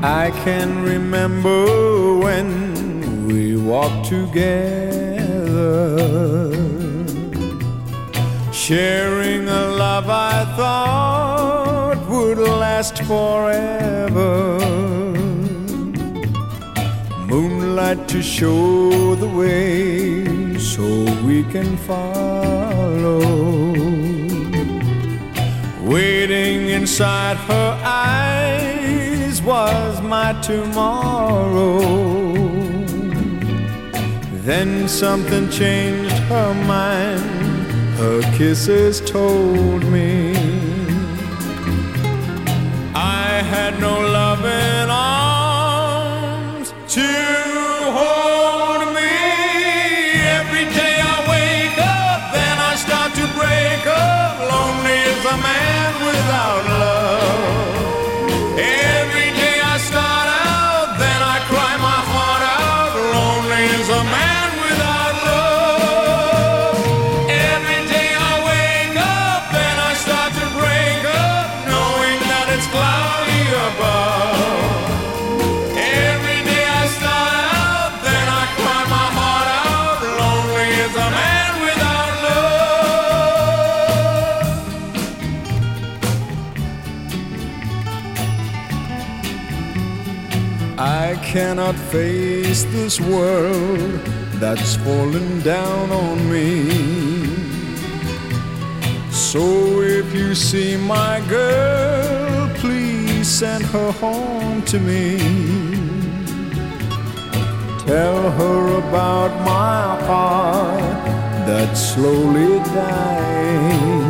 I can remember when we walked together, sharing a love I thought would last forever. Moonlight to show the way so we can follow. Waiting inside her eyes was my tomorrow. Then something changed her mind, her kisses told me I had no loving arms to hold me. Every day I wake up, then I start to break up. Lonely as a man without love. Every day I start out, then I cry my heart out. Lonely as a man without love. Every day I wake up, then I start to break up, knowing that it's cloudy above. Every day I start out, then I cry my heart out. Lonely as a man without love. I cannot face this world that's fallen down on me. So if you see my girl, please send her home to me. Tell her about my heart that's slowly dying.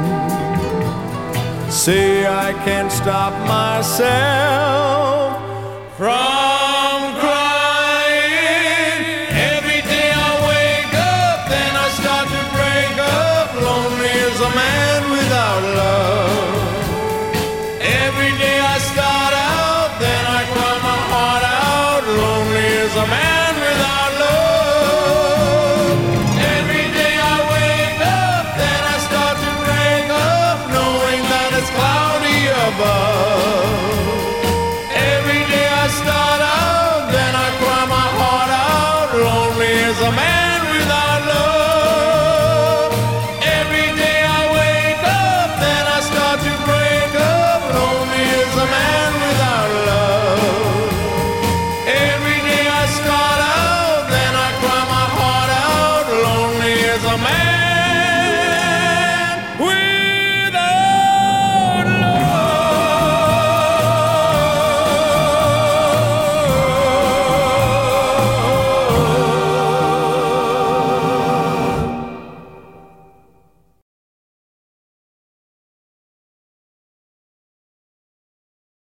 Say I can't stop myself from crying. Every day I wake up, then I start to break up. Lonely as a man without love. Every day I start out, then I cry my heart out. Lonely as a man without love. Every day I wake up, then I start to break up, knowing that it's cloudy above. Every day I start out, then I cry my heart out. Lonely as a man without love. Every day I wake up, then I start to break up. Lonely as a man without love. Every day I start out, then I cry my heart out. Lonely as a man without